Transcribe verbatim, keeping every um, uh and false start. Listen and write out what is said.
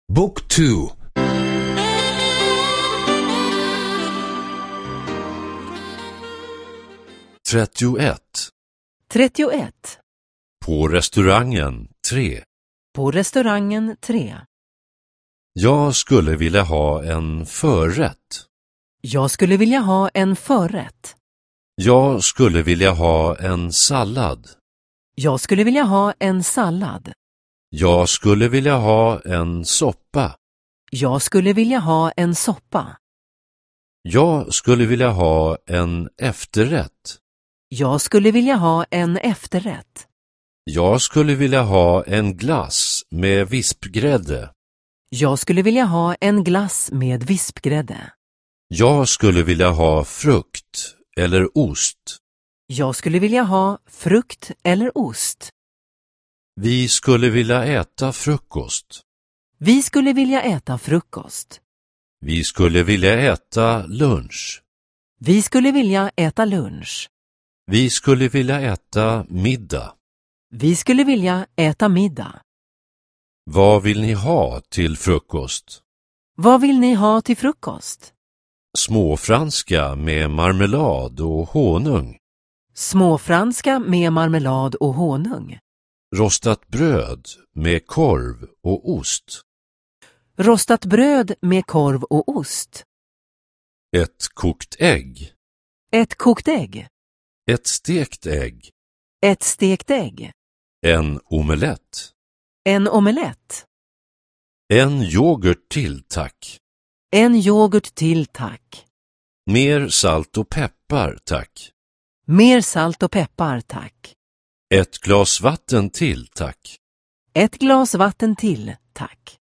Book two. trettioett. trettioett. På restaurangen tre. På restaurangen tre. Jag skulle vilja ha en förrätt. Jag skulle vilja ha en förrätt. Jag skulle vilja ha en sallad. Jag skulle vilja ha en sallad. Jag skulle vilja ha en soppa. Jag skulle vilja ha en soppa. Jag skulle vilja ha en efterrätt. Jag skulle vilja ha en efterrätt. Jag skulle vilja ha en glass med vispgrädde. Jag skulle vilja ha en glass med vispgrädde. Jag skulle vilja ha frukt eller ost. Jag skulle vilja ha frukt eller ost. Vi skulle vilja äta frukost. Vi skulle vilja äta frukost. Vi skulle vilja äta lunch. Vi skulle vilja äta lunch. Vi skulle vilja äta middag. Vi skulle vilja äta middag. Vad vill ni ha till frukost? Vad vill ni ha till frukost? Småfranska med marmelad och honung. Småfranska med marmelad och honung. Rostat bröd med korv och ost. Rostat bröd med korv och ost. Ett kokt ägg. Ett kokt ägg. Ett stekt ägg. Ett stekt ägg. En omelett. En omelett. En yoghurt till, tack. En yoghurt till, tack. Mer salt och peppar, tack. Mer salt och peppar, tack. Ett glas vatten till, tack. Ett glas vatten till, tack.